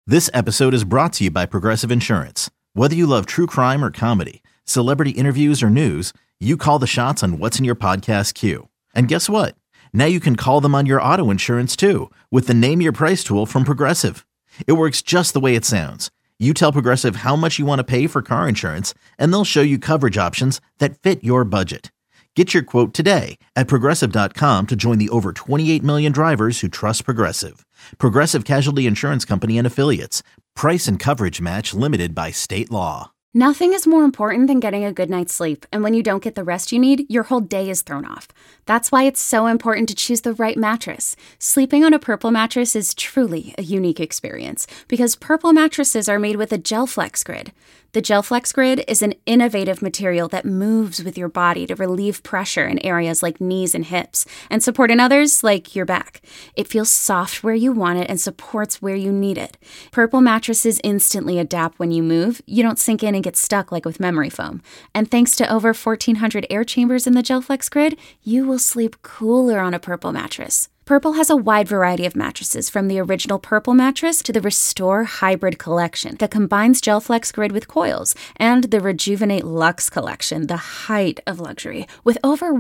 This episode is brought to you by Progressive Insurance. Whether you love true crime or comedy, celebrity interviews or news, you call the shots on what's in your podcast queue. And guess what? Now you can call them on your auto insurance too with the Name Your Price tool from Progressive. It works just the way it sounds. You tell Progressive how much you want to pay for car insurance, and they'll show you coverage options that fit your budget. Get your quote today at Progressive.com to join the over 28 million drivers who trust Progressive. Progressive Casualty Insurance Company and Affiliates. Price and coverage match limited by state law. Nothing is more important than getting a good night's sleep, and when you don't get the rest you need, your whole day is thrown off. That's why it's so important to choose the right mattress. Sleeping on a Purple mattress is truly a unique experience because Purple mattresses are made with a GelFlex Grid. The GelFlex Grid is an innovative material that moves with your body to relieve pressure in areas like knees and hips and support in others like your back. It feels soft where you want it and supports where you need it. Purple mattresses instantly adapt when you move. You don't sink in and get stuck like with memory foam. And thanks to over 1,400 air chambers in the GelFlex Grid, you will sleep cooler on a Purple mattress. Purple has a wide variety of mattresses, from the original Purple mattress to the Restore Hybrid collection that combines GelFlex Grid with coils, and the Rejuvenate Luxe collection, the height of luxury, with over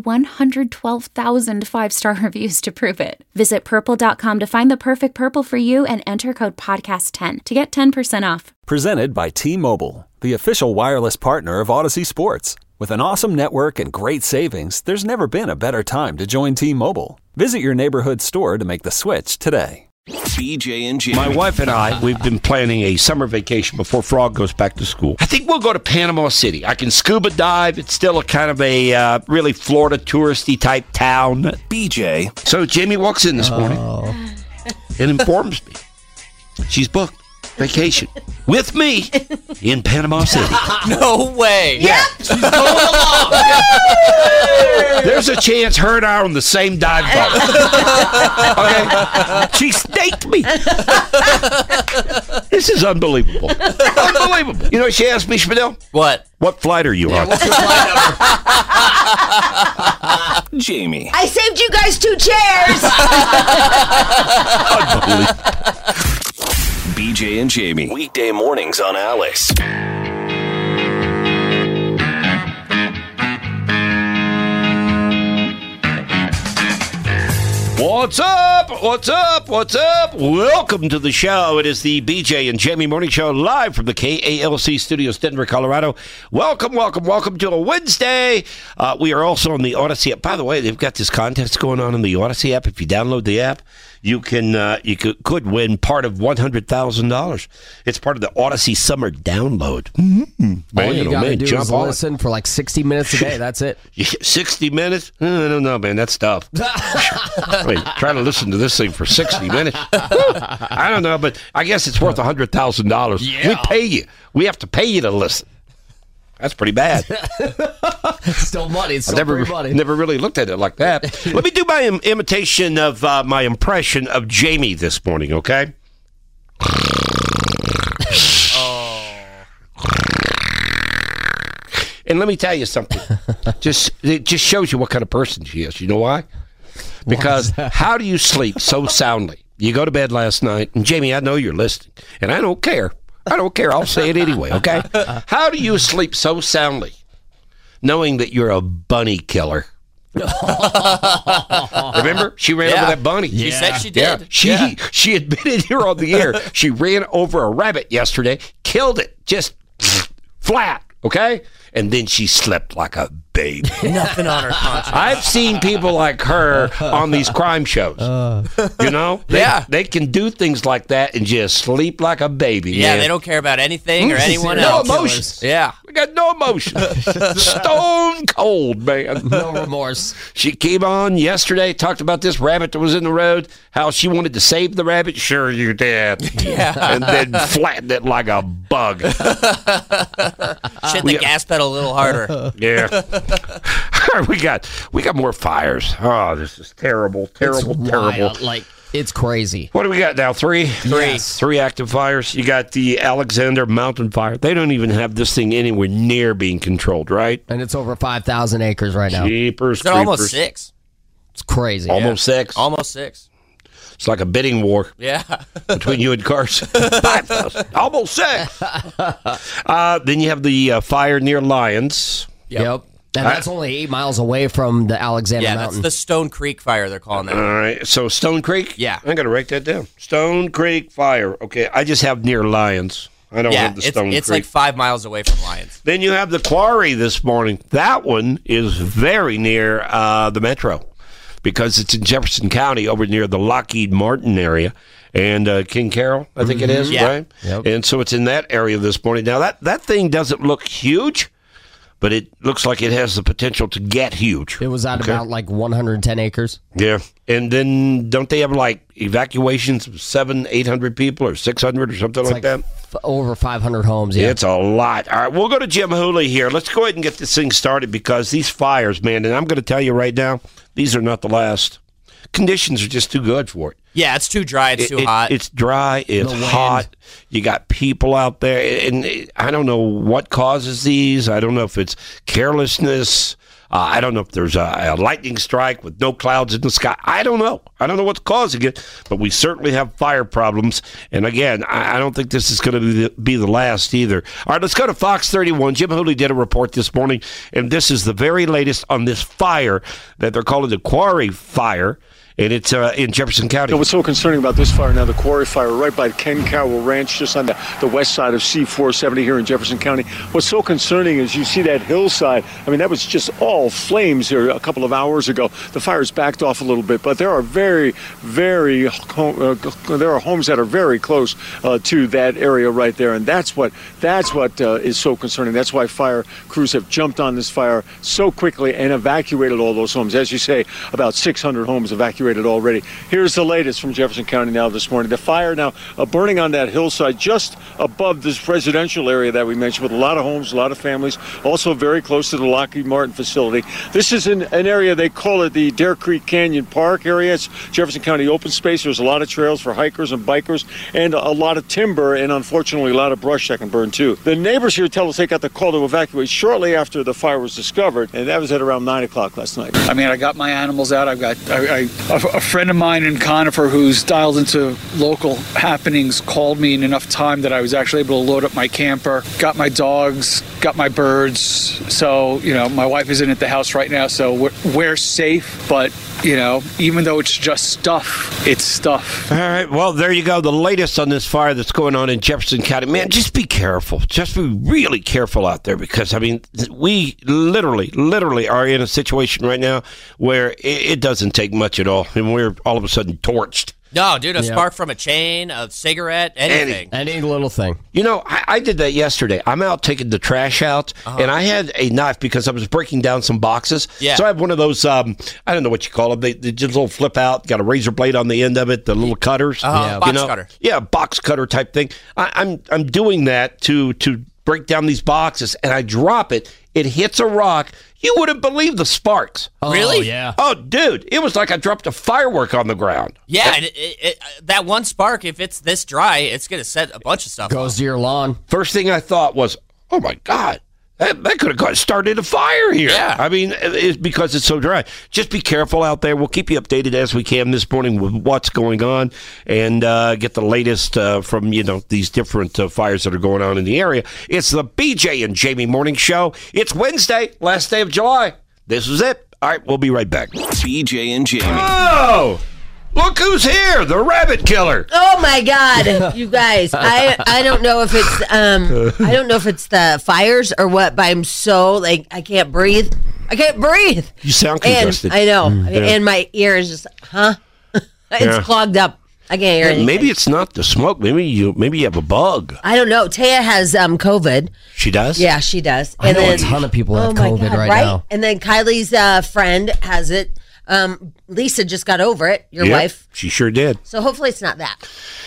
112,000 five-star reviews to prove it. Visit Purple.com to find the perfect Purple for you and enter code PODCAST10 to get 10% off. Presented by T-Mobile, the official wireless partner of Odyssey Sports. With an awesome network and great savings, there's never been a better time to join T-Mobile. Visit your neighborhood store to make the switch today. BJ and Jamie. My wife and I, we've been planning a summer vacation before Frog goes back to school. I think we'll go to Panama City. I can scuba dive. It's still a kind of a really Florida touristy type town. BJ. So Jamie walks in this morning and informs me she's booked vacation with me in Panama City. No way. Yeah. She's going along. There's a chance her and I are on the same dive boat. Okay? She staked me. This is unbelievable. Unbelievable. You know what she asked me, Spadell? What? What flight are you on? What's your flight number? Jamie. I saved you guys 2 chairs. Unbelievable. BJ and Jamie. Weekday mornings on Alice. What's up? What's up? What's up? Welcome to the show. It is the BJ and Jamie Morning Show live from the KALC Studios, Denver, Colorado. Welcome, welcome, welcome to a Wednesday. We are also on the Odyssey app. By the way, they've got this contest going on in the Odyssey app. If you download the app, you could win part of $100,000. It's part of the Odyssey Summer Download. All you got to do is listen for like 60 minutes a day. That's it. 60 minutes? I don't know, man. That's tough. Wait, try to listen to this thing for 60 minutes. I don't know, but I guess it's worth $100,000. Yeah. We pay you. We have to pay you to listen. That's pretty bad. It's still money. It's still free money. Never really looked at it like that. Let me do my imitation of my impression of Jamie this morning, okay? And let me tell you something. It just shows you what kind of person she is. You know why? Because how do you sleep so soundly? You go to bed last night, and Jamie, I know you're listening, and I don't care. I don't care. I'll say it anyway, okay? How do you sleep so soundly knowing that you're a bunny killer? Remember? She ran over that bunny. She said she did. Yeah. She admitted here on the air. She ran over a rabbit yesterday, killed it, just flat, okay? And then she slept like a baby. Nothing on her conscience. I've seen people like her on these crime shows. You know? They can do things like that and just sleep like a baby. Yeah, man. they don't care about anything or anyone no else. emotions. Yeah. We got no emotion. Stone cold, man. No remorse. She came on yesterday, talked about this rabbit that was in the road, how she wanted to save the rabbit. Sure, you did. Yeah. And then flattened it like a bug. Shit the gas pedal a little harder. Yeah. we got more fires. Oh, this is terrible. Terrible. Like, it's crazy. What do we got now? Three? Yes. 3 active fires. You got the Alexander Mountain Fire. They don't even have this thing anywhere near being controlled, right? And it's over 5,000 acres right now. Jeepers It's almost 6. It's crazy. Almost 6. Almost 6. It's like a bidding war. Yeah. Between you and Carson. 5,000. Almost 6. Then you have the fire near Lyons. Yep. And that's only 8 miles away from the Alexander Mountain. Yeah, that's the Stone Creek fire they're calling that. All right. So Stone Creek? Yeah. I'm going to write that down. Stone Creek fire. Okay. I just have near Lyons. I don't have the Stone Creek. It's like 5 miles away from Lyons. Then you have the Quarry this morning. That one is very near the metro because it's in Jefferson County over near the Lockheed Martin area and King Carroll, I think it is, right? Yep. And so it's in that area this morning. Now, that thing doesn't look huge, but it looks like it has the potential to get huge. It was at about like 110 acres. Yeah. And then don't they have like evacuations of 700-800 people or 600 or something like that? Over 500 homes, yeah. It's a lot. All right, we'll go to Jim Hooley here. Let's go ahead and get this thing started because these fires, man, and I'm going to tell you right now, these are not the last. Conditions are just too good for it. Yeah, it's too dry. It's too hot. It's dry. It's hot. You got people out there, and I don't know what causes these. I don't know if it's carelessness. I don't know if there's a lightning strike with no clouds in the sky. I don't know. I don't know what's causing it, but we certainly have fire problems. And again, I don't think this is going to be the last either. All right, let's go to Fox 31. Jim Hooley did a report this morning, and this is the very latest on this fire that they're calling the Quarry Fire. And it's in Jefferson County. What's so concerning about this fire now, the Quarry Fire right by Ken Carroll Ranch, just on the west side of C-470 here in Jefferson County. What's so concerning is you see that hillside. I mean, that was just all flames here a couple of hours ago. The fire's backed off a little bit, but there are there are homes that are very close to that area right there, and that's what is so concerning. That's why fire crews have jumped on this fire so quickly and evacuated all those homes. As you say, about 600 homes evacuated already. Here's the latest from Jefferson County now this morning. The fire now burning on that hillside just above this residential area that we mentioned with a lot of homes, a lot of families, also very close to the Lockheed Martin facility. This is an area, they call it the Dare Creek Canyon Park area. It's Jefferson County open space. There's a lot of trails for hikers and bikers and a lot of timber and unfortunately a lot of brush that can burn too. The neighbors here tell us they got the call to evacuate shortly after the fire was discovered, and that was at around 9 o'clock last night. I mean, I got my animals out. I've got a friend of mine in Conifer who's dialed into local happenings called me in enough time that I was actually able to load up my camper, got my dogs, got my birds. So, my wife isn't at the house right now, so we're safe. But, even though it's just stuff, it's stuff. All right. Well, there you go. The latest on this fire that's going on in Jefferson County. Man, just be careful. Just be really careful out there because, we literally are in a situation right now where it doesn't take much at all. And we're all of a sudden torched. No, dude, a spark from a chain, a cigarette, anything. Any little thing. I did that yesterday. I'm out taking the trash out, and I had a knife because I was breaking down some boxes. Yeah. So I have one of those, I don't know what you call them. They just little flip out, got a razor blade on the end of it, the little cutters. Box cutter. Yeah, box cutter type thing. I'm doing that to break down these boxes, and I drop it. It hits a rock. You wouldn't believe the sparks. Oh, really? Yeah. Oh, dude, it was like I dropped a firework on the ground. Yeah, and that one spark, if it's this dry, it's going to set a bunch of stuff Goes to your lawn. First thing I thought was, oh, my God, that could have started a fire here. Yeah. It's because it's so dry. Just be careful out there. We'll keep you updated as we can this morning with what's going on and get the latest from, these different fires that are going on in the area. It's the BJ and Jamie Morning Show. It's Wednesday, last day of July. This is it. All right, we'll be right back. BJ and Jamie. Oh! Look who's here, the rabbit killer. Oh my God, you guys! I don't know if it's the fires or what, but I'm so I can't breathe. I can't breathe. You sound congested. And I know, and my ear is just it's clogged up. I can't hear anything. Maybe it's not the smoke. Maybe you have a bug. I don't know. Taya has COVID. She does? Yeah, she does. I know a ton of people have COVID right now. And then Kylie's friend has it. Lisa just got over it, your wife. She sure did. So hopefully it's not that.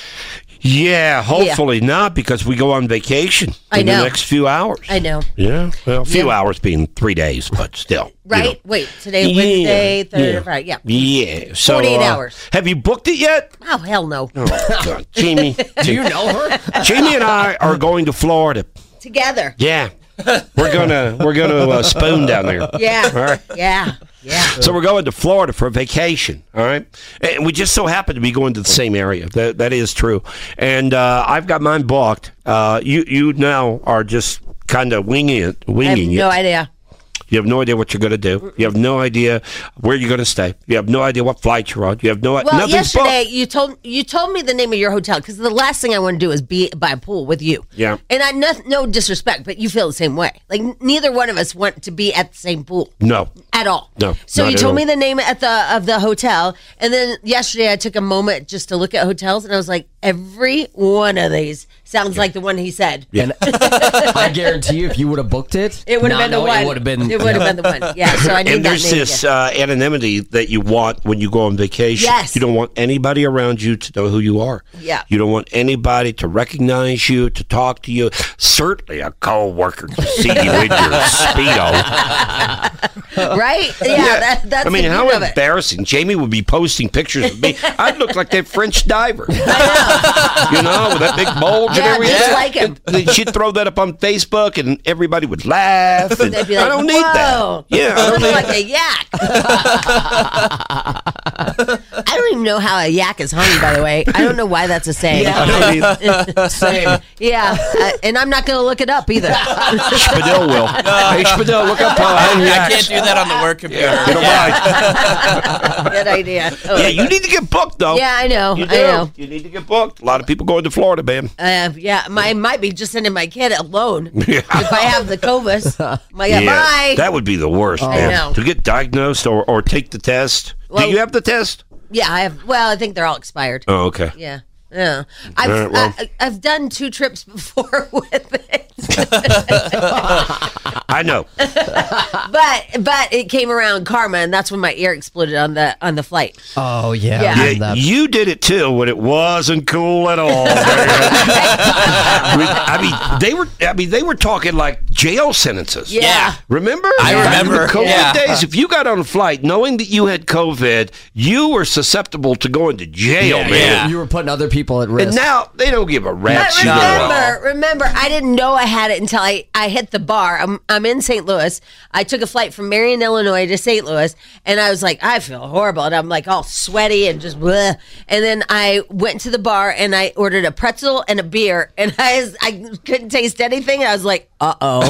Yeah, hopefully not, because we go on vacation in the next few hours. I know. Yeah, well, a few hours being 3 days, but still. Right? Wait, today, Wednesday, Thursday, Friday, Yeah, so 48 hours. Have you booked it yet? Oh, hell no. Oh, God. Jamie. Do you know her? Jamie and I are going to Florida. Together. Yeah. We're gonna spoon down there. Yeah. All right. Yeah. So we're going to Florida for a vacation, all right? And we just so happen to be going to the same area. That is true. And I've got mine booked. You now are just kind of winging it. I have no idea. You have no idea what you're going to do. You have no idea where you're going to stay. You have no idea what flight you're on. You have no idea. Well, yesterday you told me the name of your hotel because the last thing I want to do is be by a pool with you. Yeah. And no disrespect, but you feel the same way. Like neither one of us want to be at the same pool. No. At all. No. So you told me the name of the hotel, and then yesterday I took a moment just to look at hotels, and I was like, every one of these sounds like the one he said. Yeah. And I guarantee you, if you would have booked it, it would have been the one. It would have been. It would have been the one. Yeah. So I need and that there's name this again. anonymity that you want when you go on vacation. Yes. You don't want anybody around you to know who you are. Yeah. You don't want anybody to recognize you, to talk to you. Certainly a co-worker to see you in your Speedo. Right? Yeah. That's I mean, the how beauty of it. embarrassing. Jamie would be posting pictures of me. I'd look like that French diver. You know, with that big bulge and Yeah, everything. just like him. And then she'd throw that up on Facebook and everybody would laugh. And They'd be like, I don't need that. Yeah. I You don't look need like a yak. I don't even know how a yak is hung, by the way. I don't know why that's a saying. Same. Yeah. And I'm not going to look it up either. Spadil will. Hey, Spadil, look up I can't do that on the work computer. Good idea. Oh. Yeah, you need to get booked, though. Yeah, I know. You do. I know. You need to get booked. A lot of people going to Florida, man. Yeah, I might be just sending my kid alone Yeah. if I have the COVID. Bye. That would be the worst, man. know. To get diagnosed or take the test. Well- Do you have the test? Yeah, I have. Well, I think they're all expired. Oh, okay. Yeah. Yeah. right, well. I've done 2 trips before with it. I know. But it came around karma, and that's when my ear exploded on the flight. Oh yeah. Yeah. Yeah, you did it too when it wasn't cool at all. They were talking like jail sentences. Yeah. Remember? I remember. In the COVID Yeah. days, if you got on a flight knowing that you had COVID, you were susceptible to going to jail, man. yeah. You were putting other people at risk. And now they don't give a rat's But shit. remember, I didn't know I had it until I hit the bar. I'm in St. Louis. I took a flight from Marion, Illinois to St. Louis, and I was like, I feel horrible. And I'm like all sweaty and just bleh. And then I went to the bar and I ordered a pretzel and a beer, and I couldn't taste anything. And I was like, uh-oh.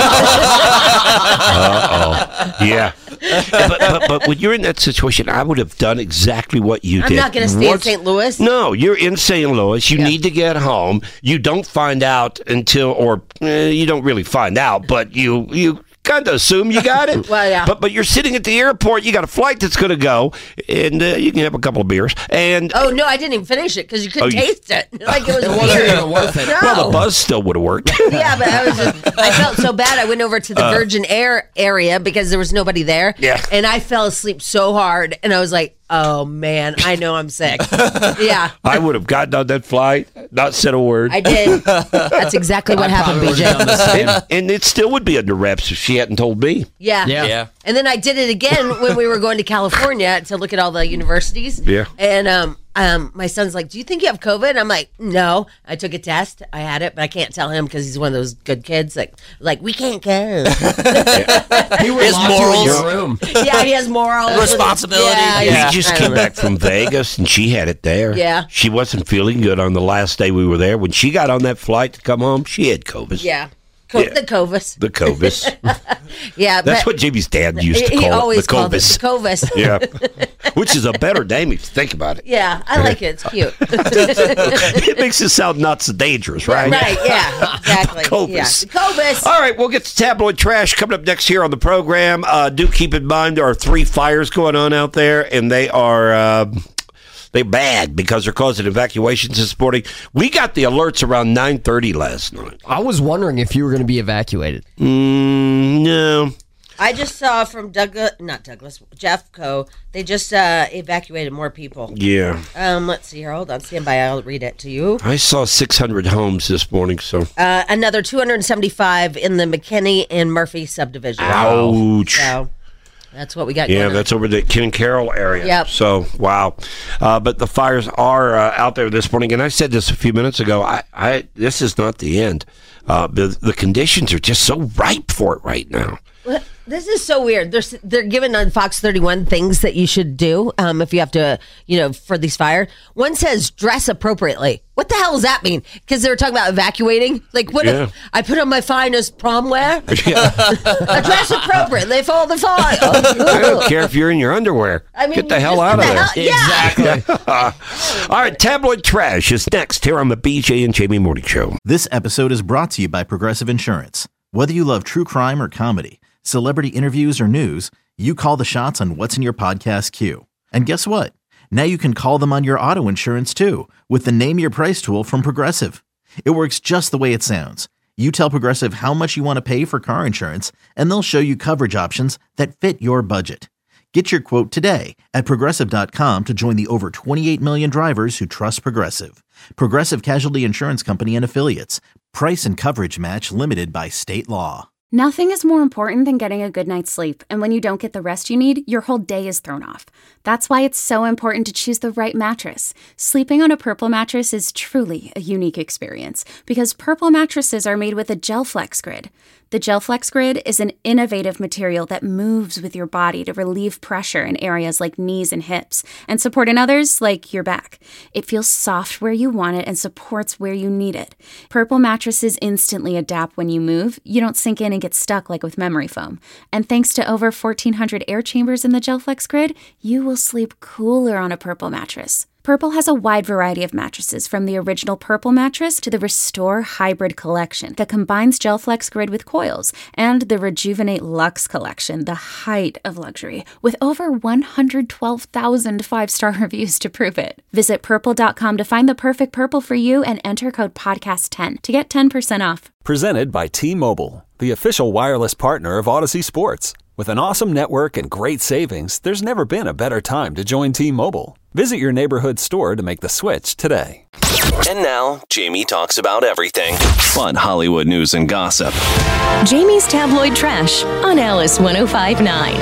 Yeah. But when you're in that situation, I would have done exactly what you did. I'm not going to stay in St. Louis. No, you're in St. Louis. You need to get home. You don't find out until, or you don't really find out, but you kind of assume you got it. Well, yeah. But you're sitting at the airport. You got a flight that's going to go, and you can have a couple of beers. And Oh, no, I didn't even finish it because you couldn't taste it. Like it was wasn't weird. even worth it. No. well, the buzz still would have worked. Yeah, but I felt so bad. I went over to the Virgin Air area because there was nobody there. Yeah. And I fell asleep so hard, and I was like, oh, man, I know I'm sick. Yeah, I would have gotten on that flight, not said a word. I did. That's exactly what happened, Probably would've done the BJ. same. And it still would be under wraps if she hadn't told me. Yeah. Yeah. And then I did it again when we were going to California to look at all the universities. Yeah. And my son's like, do you think you have COVID? And I'm like, no. I took a test. I had it, but I can't tell him because he's one of those good kids. Like we can't go. He was His locked you in morals. your room. Yeah, he has morals. Responsibility. Yeah. We just I came don't know. back from Vegas and she had it there. Yeah. She wasn't feeling good on the last day we were there. When she got on that flight to come home, she had COVID. Yeah. Yeah. The Covis. The COVID. Yeah. That's but what Jamie's dad used to he call always it. The called it COVID. the Covis. Yeah. Which is a better name if you think about it. Yeah, I like it. It's cute. It makes it sound not so dangerous, right? Right, yeah, exactly. Covis. Yeah. The Covis. All right, we'll get to tabloid trash coming up next here on the program. Do keep in mind there are 3 fires going on out there, and they are they're bad because they're causing evacuations this morning. We got the alerts around 9:30 last night. I was wondering if you were going to be evacuated. No. I just saw from Jeffco, they just evacuated more people. Yeah. Let's see here. Hold on. Stand by. I'll read it to you. I saw 600 homes this morning, so. Another 275 in the McKinney and Murphy subdivision. Ouch. So, That's what we got. Yeah, that's over the Ken and Carroll area. Yep. So, wow. But the fires are out there this morning. And I said this a few minutes ago. This is not the end. The conditions are just so ripe for it right now. Well, this is so weird. They're giving on Fox 31 things that you should do if you have to, for these fires. One says dress appropriately. What the hell does that mean? Because they were talking about evacuating. Like, what if I put on my finest prom wear? I dress appropriately for the fire. I don't care if you're in your underwear. Get the hell out of there. Exactly. All right, tabloid trash is next here on the BJ and Jamie Morning Show. This episode is brought to you by Progressive Insurance. Whether you love true crime or comedy, celebrity interviews or news, you call the shots on what's in your podcast queue. And guess what? Now you can call them on your auto insurance too with the Name Your Price tool from Progressive. It works just the way it sounds. You tell Progressive how much you want to pay for car insurance, and they'll show you coverage options that fit your budget. Get your quote today at Progressive.com to join the over 28 million drivers who trust Progressive. Progressive Casualty Insurance Company and Affiliates. Price and coverage match limited by state law. Nothing is more important than getting a good night's sleep, and when you don't get the rest you need, your whole day is thrown off. That's why it's so important to choose the right mattress. Sleeping on a Purple mattress is truly a unique experience, because Purple mattresses are made with a GelFlex Grid. The GelFlex Grid is an innovative material that moves with your body to relieve pressure in areas like knees and hips, and support in others like your back. It feels soft where you want it and supports where you need it. Purple mattresses instantly adapt when you move. You don't sink in and get stuck like with memory foam. And thanks to over 1,400 air chambers in the GelFlex Grid, you will sleep cooler on a Purple mattress. Purple has a wide variety of mattresses, from the original Purple mattress to the Restore Hybrid collection that combines GelFlex Grid with coils, and the Rejuvenate Luxe collection, the height of luxury, with over 112,000 five-star reviews to prove it. Visit Purple.com to find the perfect Purple for you and enter code PODCAST10 to get 10% off. Presented by T-Mobile, the official wireless partner of Odyssey Sports. With an awesome network and great savings, there's never been a better time to join T-Mobile. Visit your neighborhood store to make the switch today. And now, Jamie talks about everything. Fun Hollywood news and gossip. Jamie's Tabloid Trash on Alice 105.9.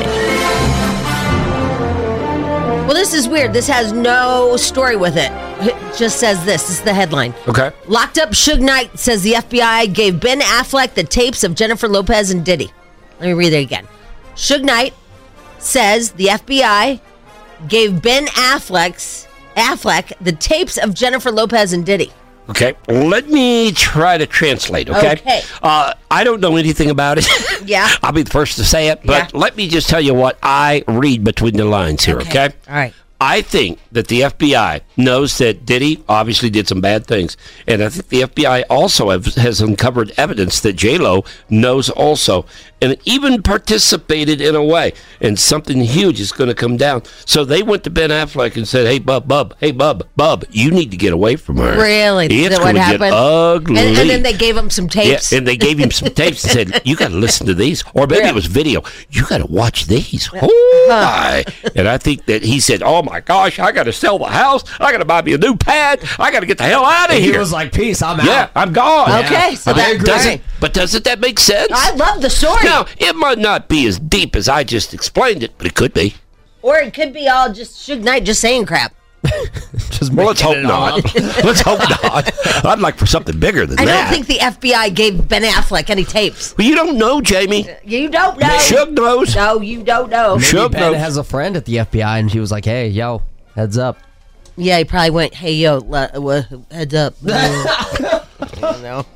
Well, this is weird. This has no story with it. It just says this. This is the headline. Okay. Locked up Suge Knight says the FBI gave Ben Affleck the tapes of Jennifer Lopez and Diddy. Let me read it again. Suge Knight says the FBI gave Ben Affleck the tapes of Jennifer Lopez and Diddy. Okay, let me try to translate, okay? I don't know anything about it. Yeah. I'll be the first to say it, but let me just tell you what I read between the lines here, okay? All right. I think that the FBI knows that Diddy obviously did some bad things. And I think the FBI also has uncovered evidence that J-Lo knows also. And even participated in a way. And something huge is going to come down. So they went to Ben Affleck and said, hey, Bub, you need to get away from her. Really? It's going to get ugly. And then they gave him some tapes. Yeah, and they gave him some tapes and said, you got to listen to these. Or maybe it was video. You got to watch these. Oh, my. And I think that he said, oh, my gosh, I got to sell the house. I got to buy me a new pad. I got to get the hell out of here. He was like, peace, I'm out. Yeah, I'm gone. Okay, so doesn't that make sense? I love the story. Now, it might not be as deep as I just explained it, but it could be. Or it could be all just Suge Knight just saying crap. Well, let's hope not. Let's hope not. I'd like for something bigger than that. I don't think the FBI gave Ben Affleck any tapes. Well, you don't know, Jamie. You don't know. Suge knows. No, you don't know. Maybe Ben has a friend at the FBI, and she was like, hey, yo, heads up. Yeah, he probably went, hey, yo, heads up. I don't know.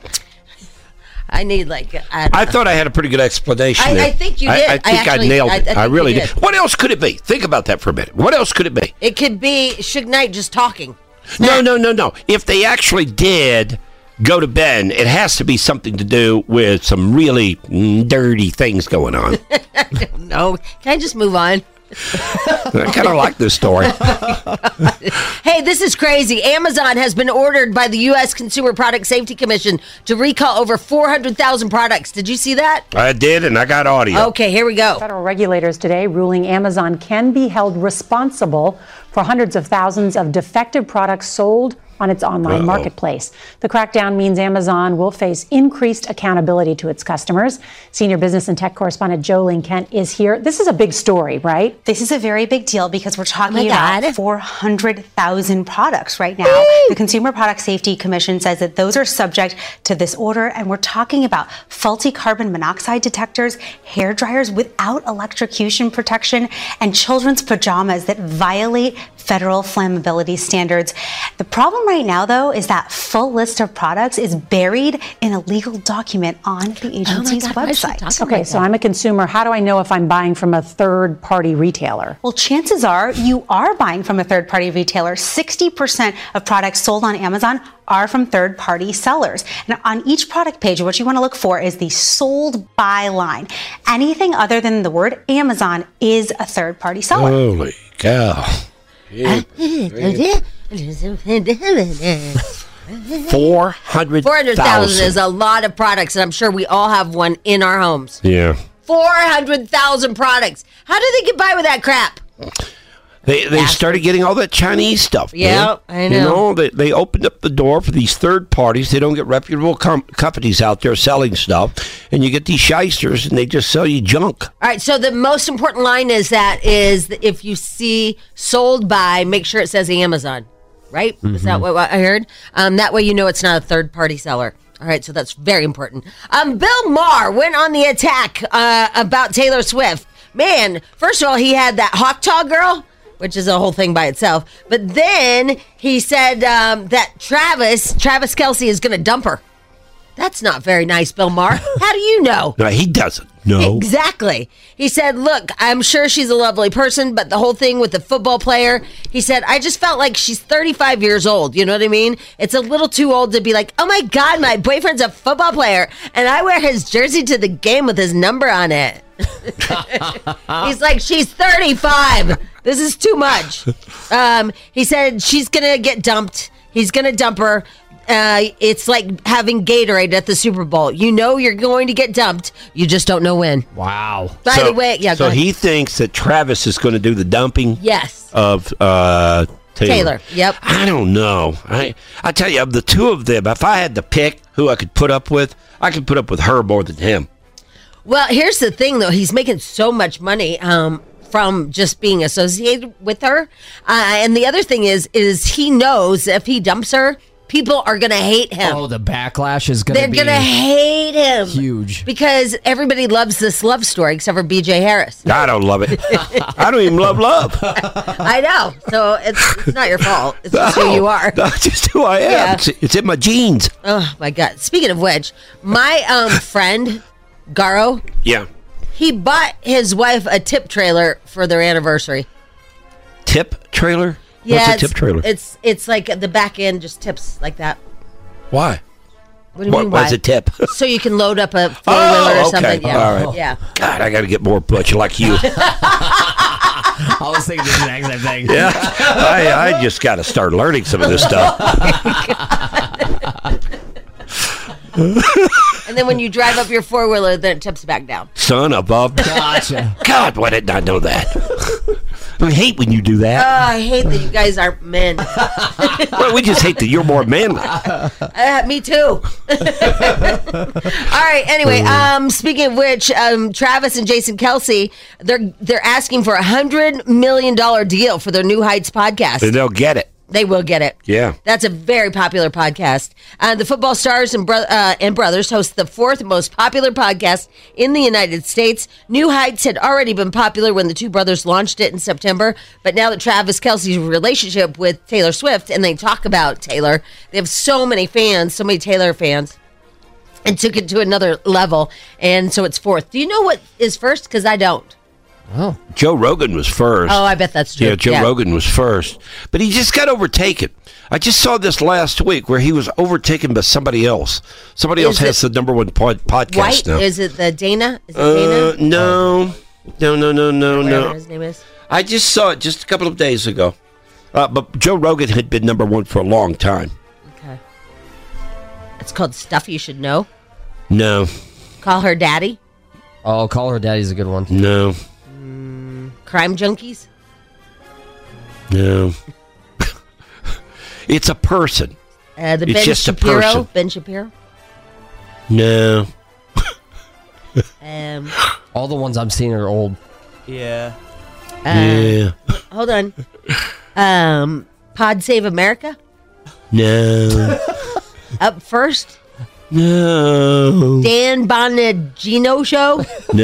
I need I thought I had a pretty good explanation. I think you did. I think I nailed it. I really did. What else could it be? Think about that for a minute. What else could it be? It could be Suge Knight just talking. No. If they actually did go to Ben, it has to be something to do with some really dirty things going on. I don't know. Can I just move on? I kind of like this story. Hey, this is crazy. Amazon has been ordered by the U.S. Consumer Product Safety Commission to recall over 400,000 products. Did you see that? I did, and I got audio. Okay, here we go. Federal regulators today ruling Amazon can be held responsible for hundreds of thousands of defective products sold on its online marketplace. The crackdown means Amazon will face increased accountability to its customers. Senior business and tech correspondent Jolene Kent is here. This is a big story, right? This is a very big deal because we're talking about 400,000 products right now. Woo! The Consumer Product Safety Commission says that those are subject to this order, and we're talking about faulty carbon monoxide detectors, hair dryers without electrocution protection, and children's pajamas that violate federal flammability standards. The problem right now, though, is that full list of products is buried in a legal document on the agency's website. Okay, so I'm a consumer. How do I know if I'm buying from a third-party retailer? Well, chances are you are buying from a third-party retailer. 60% of products sold on Amazon are from third-party sellers. And on each product page, what you want to look for is the sold by line. Anything other than the word Amazon is a third-party seller. Holy cow. 400,000 is a lot of products, and I'm sure we all have one in our homes. Yeah. 400,000 products. How did they get by with that crap? They started getting all that Chinese stuff. Yeah, I know. You know, they opened up the door for these third parties. They don't get reputable companies out there selling stuff, and you get these shysters, and they just sell you junk. All right, so the most important line is if you see sold by, make sure it says Amazon, right? Mm-hmm. Is that what I heard? That way you know it's not a third-party seller. All right, so that's very important. Bill Maher went on the attack about Taylor Swift. Man, first of all, he had that Hawk Talk girl, which is a whole thing by itself. But then he said that Travis Kelce is going to dump her. That's not very nice, Bill Maher. How do you know? No, he doesn't. No. Exactly. He said, look, I'm sure she's a lovely person, but the whole thing with the football player, he said, I just felt like she's 35 years old. You know what I mean? It's a little too old to be like, oh my God, my boyfriend's a football player, and I wear his jersey to the game with his number on it. He's like, she's 35. This is too much. He said she's going to get dumped. He's going to dump her. It's like having Gatorade at the Super Bowl. You know you're going to get dumped. You just don't know when. Wow. By the way, yeah, so he thinks that Travis is going to do the dumping of Taylor. Yep. I don't know. I tell you, of the two of them, if I had to pick who I could put up with, I could put up with her more than him. Well, here's the thing, though. He's making so much money from just being associated with her. And the other thing is he knows if he dumps her, people are going to hate him. Oh, the backlash is going to be... They're going to hate him. Huge. Because everybody loves this love story except for B.J. Harris. I don't love it. I don't even love love. I know. So it's not your fault. It's just who you are. That's just who I am. Yeah. It's in my genes. Oh, my God. Speaking of which, my friend, Garo... Yeah. He bought his wife a tip trailer for their anniversary. Tip trailer? Yeah, what's a tip trailer? It's like the back end just tips like that. Why? What do you mean why? Why's a tip? So you can load up a four-wheeler or something. Yeah. All right. Yeah. God, I got to get more butch like you. I was thinking the exact same thing. Yeah. I just got to start learning some of this stuff. And then when you drive up your four-wheeler, then it tips back down. Son of a... Gotcha. God, why didn't I know that? I hate when you do that. I hate that you guys aren't men. Well, we just hate that you're more manly. Me too. All right. Anyway, speaking of which, Travis and Jason Kelce, they're asking for $100 million deal for their New Heights podcast. And they'll get it. They will get it. Yeah. That's a very popular podcast. The Football Stars and Brothers host the fourth most popular podcast in the United States. New Heights had already been popular when the two brothers launched it in September, but now that Travis Kelce's relationship with Taylor Swift, and they talk about Taylor, they have so many fans, so many Taylor fans, and took it to another level, and so it's fourth. Do you know what is first? Because I don't. Oh. Joe Rogan was first. Oh, I bet that's true. Yeah, Joe Rogan was first. But he just got overtaken. I just saw this last week where he was overtaken by somebody else. Somebody else has the number one podcast White? now. Is it the Dana? Is it Dana? No. Whatever his name is. I just saw it just a couple of days ago. But Joe Rogan had been number one for a long time. Okay. It's called Stuff You Should Know. No. Call Her Daddy. Oh, Call Her Daddy's a good one. No. Crime Junkies? No. It's a person. The It's Ben just a Shapiro. person. Ben Shapiro. No. All the ones I'm seeing are old. Yeah. Yeah. Hold on. Pod Save America. No. Up first. No. Dan Bongino Show.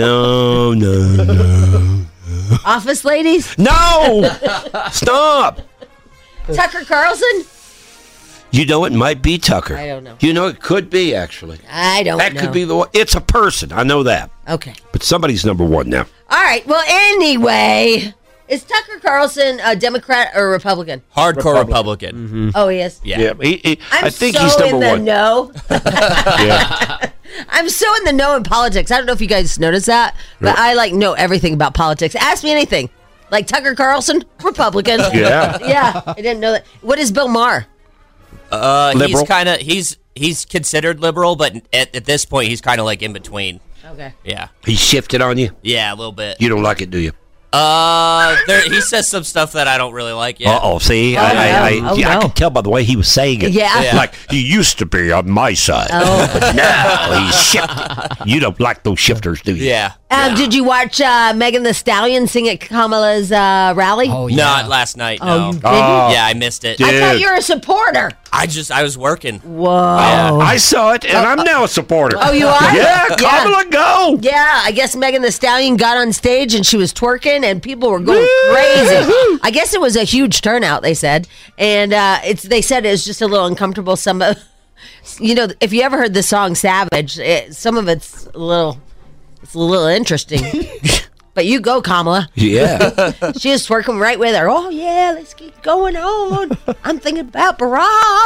No. Office Ladies. No. Stop. Tucker Carlson. You know, it might be Tucker. I don't know. You know, it could be, actually. I don't know. That could be the one. It's a person. I know that. Okay. But somebody's number one now. All right. Well, anyway, is Tucker Carlson a Democrat or Republican? Hardcore Republican. Mm-hmm. Oh, he is? Yeah. I think so he's number in the one. know. Yeah. I'm so in the know in politics. I don't know if you guys noticed that, but I know everything about politics. Ask me anything. Like Tucker Carlson, Republican. Yeah. Yeah. I didn't know that. What is Bill Maher? Liberal? He's considered liberal, but at this point he's kind of like in between. Okay. Yeah. He shifted on you? Yeah, a little bit. You don't like it, do you? He says some stuff that I don't really like yet. Uh-oh, see? I could tell by the way he was saying it. Yeah. Like, he used to be on my side. But now he's shifted. You don't like those shifters, do you? Yeah. Did you watch Megan Thee Stallion sing at Kamala's rally? Oh, yeah. Not last night, Oh, no. you didn't? Yeah, I missed it. I thought you were a supporter. I was working. Whoa. I saw it, and I'm now a supporter. Oh, you are? Yeah, Kamala, go! Yeah, I guess Megan Thee Stallion got on stage and she was twerking and people were going crazy. I guess it was a huge turnout, they said. And they said it was just a little uncomfortable. If you ever heard the song Savage, some of it's a little interesting. But you go, Kamala. Yeah. She was twerking right with her. Oh, yeah, let's keep going on. I'm thinking about Barack.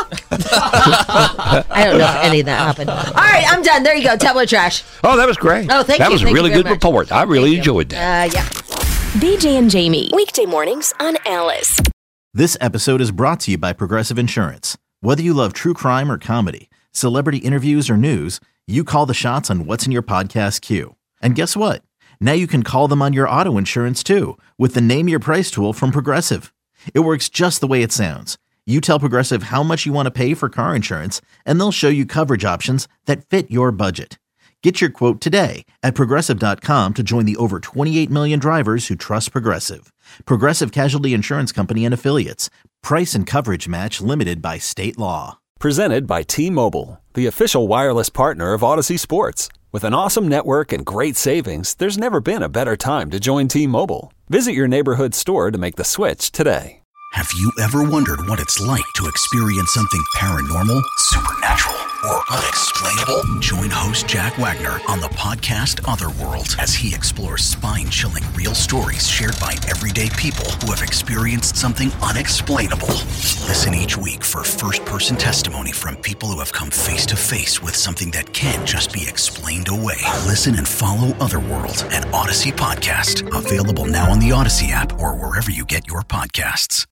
I don't know if any of that happened. All right, I'm done. There you go. Tabloid trash. Oh, that was great. Oh, thank That you. was a Thank really you very good much. report. I really enjoyed that. Yeah. BJ and Jamie, weekday mornings on Alice. This episode is brought to you by Progressive Insurance. Whether you love true crime or comedy, celebrity interviews or news, you call the shots on what's in your podcast queue. And guess what? Now you can call them on your auto insurance too with the Name Your Price tool from Progressive. It works just the way it sounds. You tell Progressive how much you want to pay for car insurance, and they'll show you coverage options that fit your budget. Get your quote today at Progressive.com to join the over 28 million drivers who trust Progressive. Progressive Casualty Insurance Company and Affiliates. Price and coverage match limited by state law. Presented by T-Mobile, the official wireless partner of Odyssey Sports. With an awesome network and great savings, there's never been a better time to join T-Mobile. Visit your neighborhood store to make the switch today. Have you ever wondered what it's like to experience something paranormal, supernatural, or unexplainable? Join host Jack Wagner on the podcast Otherworld as he explores spine-chilling real stories shared by everyday people who have experienced something unexplainable. Listen each week for first-person testimony from people who have come face-to-face with something that can't just be explained away. Listen and follow Otherworld, an Odyssey podcast. Available now on the Odyssey app or wherever you get your podcasts.